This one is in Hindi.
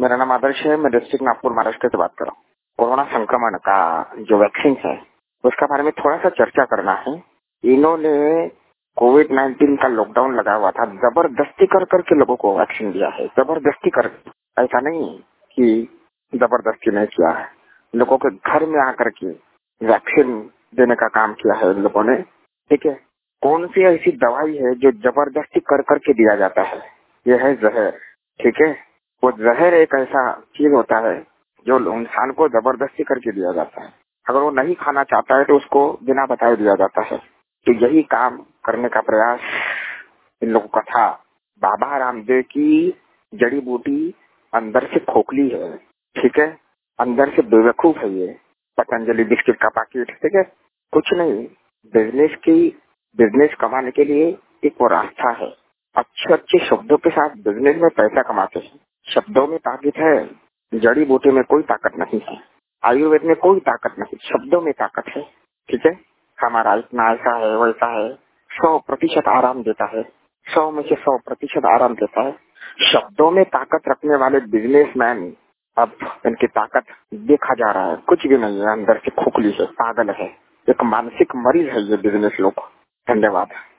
मेरा नाम आदर्श है। मैं डिस्ट्रिक्ट नागपुर महाराष्ट्र से बात कर रहा हूँ। कोरोना संक्रमण का जो वैक्सीन है उसका बारे में थोड़ा सा चर्चा करना है। इन्होंने कोविड-19 का लॉकडाउन लगा हुआ था, जबरदस्ती कर करके लोगों को वैक्सीन दिया है। जबरदस्ती कर, ऐसा नहीं कि जबरदस्ती नहीं किया है। लोगों के घर में आकर के वैक्सीन देने का काम किया है इन लोगों ने। ठीक है, कौन सी ऐसी दवाई है जो जबरदस्ती कर करके दिया जाता है? यह है जहर। ठीक है, वो जहर एक ऐसा चीज होता है जो इंसान को जबरदस्ती करके दिया जाता है। अगर वो नहीं खाना चाहता है तो उसको बिना बताए दिया जाता है। तो यही काम करने का प्रयास इन लोगों का था। बाबा रामदेव की जड़ी बूटी अंदर से खोखली है। ठीक है, अंदर से बेवकूफ है ये। पतंजलि बिस्किट का पैकेट, ठीक है, कुछ नहीं। बिजनेस कमाने के लिए एक वो रास्ता है। अच्छे अच्छे शब्दों के साथ बिजनेस में पैसा कमाते हैं। शब्दों में ताकत है, जड़ी बूटी में कोई ताकत नहीं है। आयुर्वेद में कोई ताकत नहीं, शब्दों में ताकत है। ठीक है, हमारा इतना ऐसा है वैसा है, 100% आराम देता है। 100 में से 100% आराम देता है। शब्दों में ताकत रखने वाले बिजनेसमैन अब इनकी ताकत देखा जा रहा है, कुछ भी नहीं है। अंदर से खोखली है, पागल है, एक मानसिक मरीज है ये बिजनेस लोग। धन्यवाद।